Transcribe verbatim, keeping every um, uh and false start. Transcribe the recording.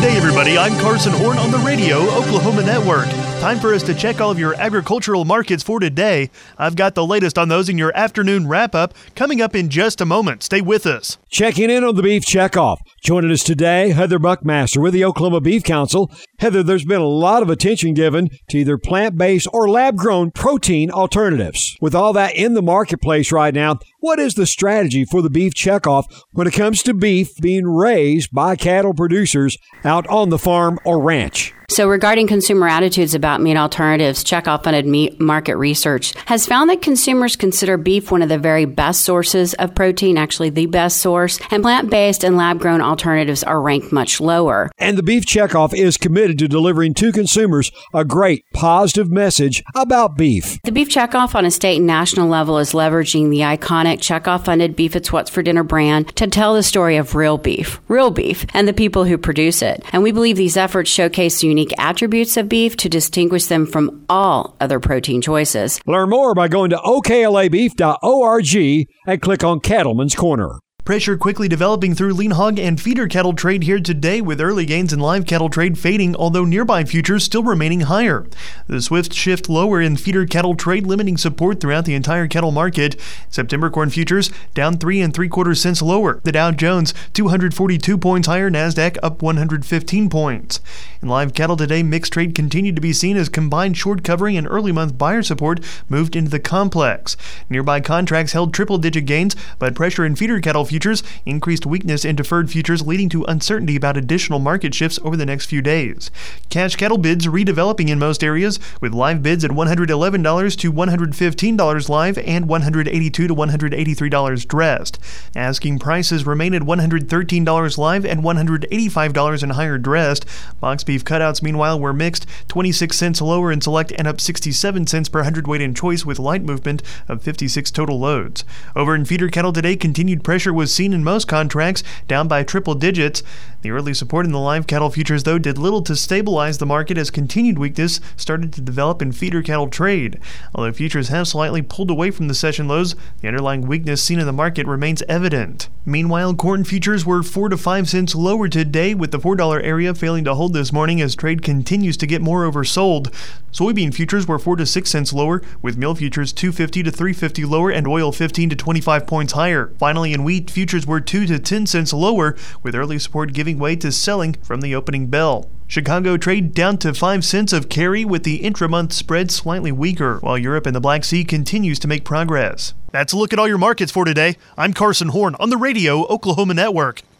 day, everybody. I'm Carson Horn on the Radio Oklahoma Network. Time for us to check all of your agricultural markets for today. I've got the latest on those in your afternoon wrap-up coming up in just a moment. Stay with us. Checking in on the Beef Checkoff. Joining us today, Heather Buckmaster with the Oklahoma Beef Council. Heather, there's been a lot of attention given to either plant-based or lab-grown protein alternatives. With all that in the marketplace right now, what is the strategy for the Beef Checkoff when it comes to beef being raised by cattle producers out on the farm or ranch? So regarding consumer attitudes about meat alternatives, Checkoff-funded meat market research has found that consumers consider beef one of the very best sources of protein, actually the best source, and plant-based and lab-grown alternatives are ranked much lower. And the Beef Checkoff is committed to delivering to consumers a great positive message about beef. The Beef Checkoff on a state and national level is leveraging the iconic Checkoff-funded Beef It's What's for Dinner brand to tell the story of real beef, real beef, and the people who produce it. And we believe these efforts showcase the unique attributes of beef to distinguish them from all other protein choices. Learn more by going to O K L A beef dot org and click on Cattleman's Corner. Pressure quickly developing through lean hog and feeder cattle trade here today, with early gains in live cattle trade fading, although nearby futures still remaining higher. The swift shift lower in feeder cattle trade limiting support throughout the entire cattle market. September corn futures down three and three quarters cents lower. The Dow Jones two hundred forty-two points higher. Nasdaq up one hundred fifteen points. In live cattle today, mixed trade continued to be seen as combined short covering and early month buyer support moved into the complex. Nearby contracts held triple-digit gains, but pressure in feeder cattle futures increased weakness in deferred futures, leading to uncertainty about additional market shifts over the next few days. Cash cattle bids redeveloping in most areas, with live bids at one hundred eleven dollars to one hundred fifteen dollars live and one hundred eighty-two dollars to one hundred eighty-three dollars dressed. Asking prices remain at one hundred thirteen dollars live and one hundred eighty-five dollars and higher dressed. Box beef cutouts, meanwhile, were mixed, twenty-six cents lower in select and up sixty-seven cents per hundredweight in choice, with light movement of fifty-six total loads. Over in feeder cattle today, continued pressure was seen in most contracts, down by triple digits. The early support in the live cattle futures, though, did little to stabilize the market as continued weakness started to develop in feeder cattle trade. Although futures have slightly pulled away from the session lows, the underlying weakness seen in the market remains evident. Meanwhile, corn futures were four to five cents lower today, with the four dollar area failing to hold this morning as trade continues to get more oversold. Soybean futures were four to six cents lower, with meal futures two fifty to three fifty lower and oil fifteen to twenty-five points higher. Finally, in wheat, futures were two to ten cents lower, with early support giving way to selling from the opening bell. Chicago trade down to five cents of carry, with the intra-month spread slightly weaker, while Europe and the Black Sea continues to make progress. That's a look at all your markets for today. I'm Carson Horn on the Radio Oklahoma Network.